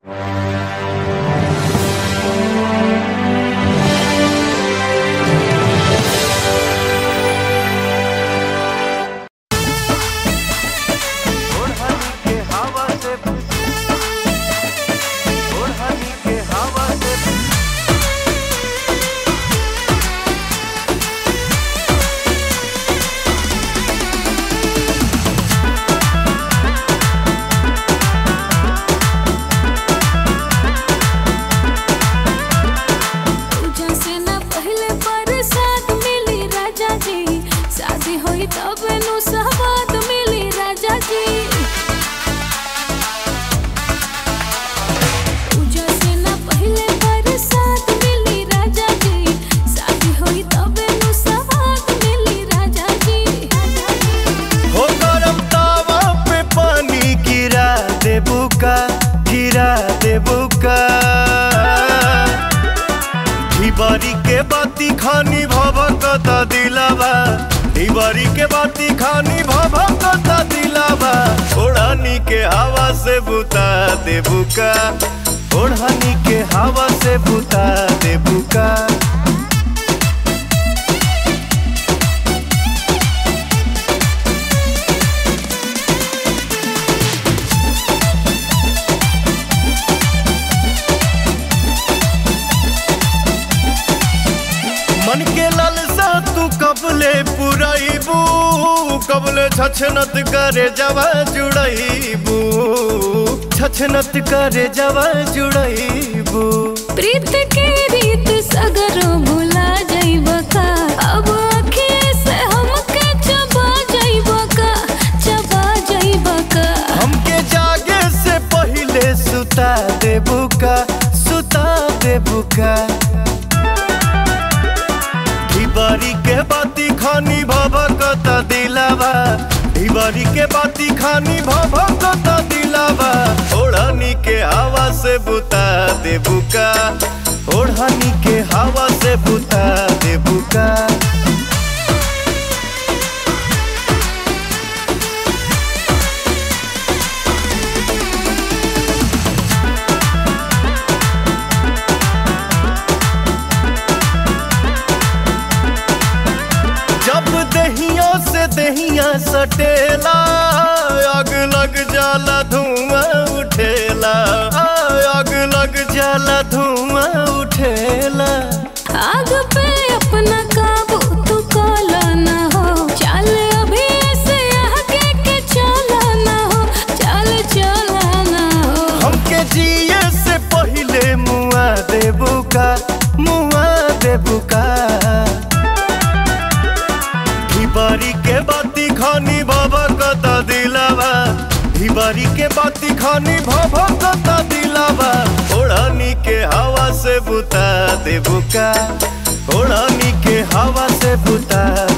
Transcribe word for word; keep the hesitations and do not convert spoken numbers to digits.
ढिबरी के बाती खानी भभकता दिलावा, ढिबरी के बाती खानी भभकता दिलावा। ओढ़नी के हवा से बुता दे बुका, ओढ़नी के हवा से बुता दे बुका। मन के लालसा तू कबले पुराइबू, कबले छछनत करे जवा जुड़ाइबू, छछनत करे जवा जुड़ाइबू। प्रीत के रीत सगरो भुला जाइबा का, अब आँखें से हमके चबा जाइबा का, चबा जाइबा का। हमके जागे से पहिले सुता देबू का, सुता देबू का। ढिबरी के बाती खानी भभकता दिलावा, ढिबरी के बाती खानी भभकता दिलावा। ओढ़नी के हवा से बुता दे बुका, ओढ़नी के हवा से बुता दे बुका। दहिया से दहिया सटेला, आग लग जाला धुआं उठेला, आग लग जाला धुआं उठेला। आग पे अपना काबू तू काला ना हो, चल अभी ऐसे आगे के चला ना हो, चल चला ना हो। हमके जिए से पहिले मुआ देबू का, मुआ देबू का। ढिबरी के बाती खानी भभकता दिलावा, ढिबरी के बाती खानी भभकता दिलावा। ओढ़नी के हवा से बुता दे बुका, ओढ़नी के हवा से बुता